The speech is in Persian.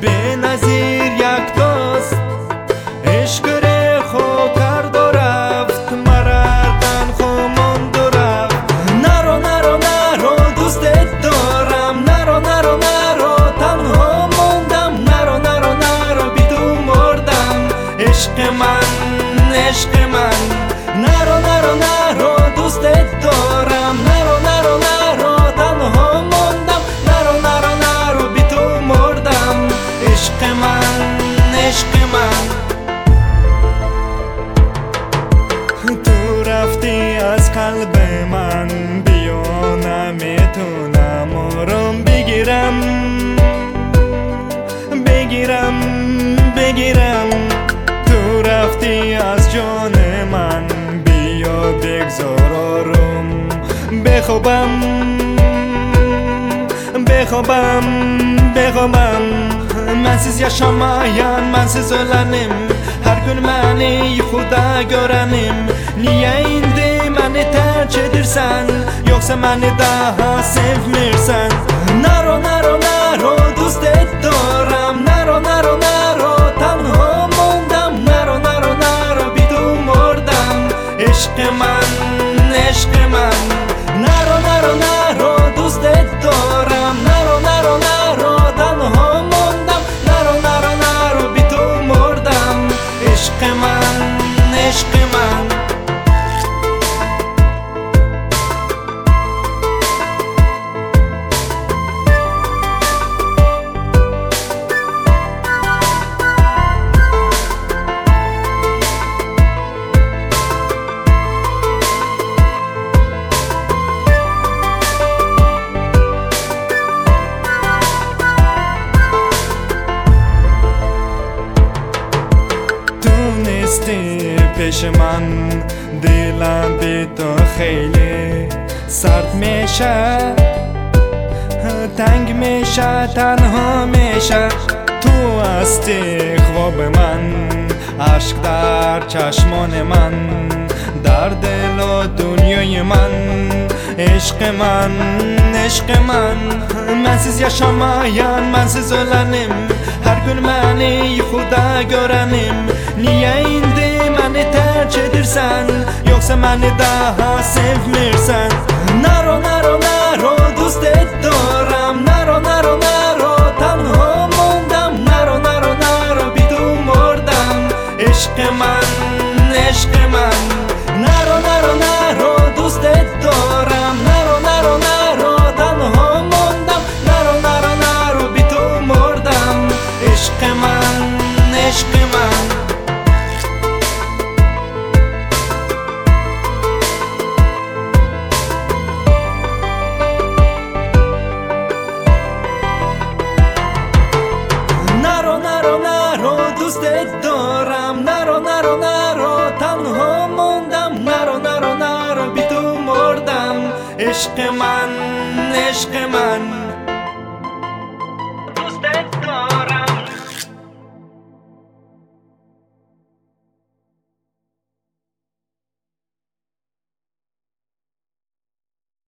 بی‌نظیر یک دوست عشق رخو کرد و رفت مردن خماند و رفت نرو نرو نرو دوستت دارم نرو نرو نرو تنها موندم نرو نرو نرو بی تو مردم عشق من نرو نرو نرو دوستت دارم نرو نرو نرو تنها موندم نرو نرو نرو بی تو مردم عشق من تو رفتی از قلب من بیا نمیتونم آرام بگیرم تو رفتی از جان من بیا بگذار آروم بخوابم Mənsiz yaşamayan, mənsiz ölənim Hər gün məni yuxuda görənim Niyə indi məni tərk edirsən Yoxsa məni daha sevmirsən Naro, naro, naro, دوستت دارم نرو نرو نرو تنها موندم نرو نرو نرو بی تو مردم عشق من نرو نرو نرو دوستت دارم نرو نرو نرو تنها موندم نرو نرو نرو بی تو مردم عشق من پیش من دلم بی تو خیلی سرد میشه تنگ میشه تنها میشه تو هستی خواب من عشق در چشمان من در دل و دنیای من عشق من Mənsiz yaşamayan, mənsiz ölənim Hər gün məni yuxuda görənim Niyə indi məni tərk edirsən Yoxsa məni daha sevmirsən Naro, naro, naro, دوستت دارم نرو نرو نرو تنها موندم نرو نرو نرو بی تو مردم عشق من نرو نرو نرو دوستت دارم نرو نرو نرو تنها موندم نرو نرو نرو بی تو مردم عشق من دوستت دارم نرو نرو نرو تنها موندم نرو نرو نرو بی تو مردم عشق من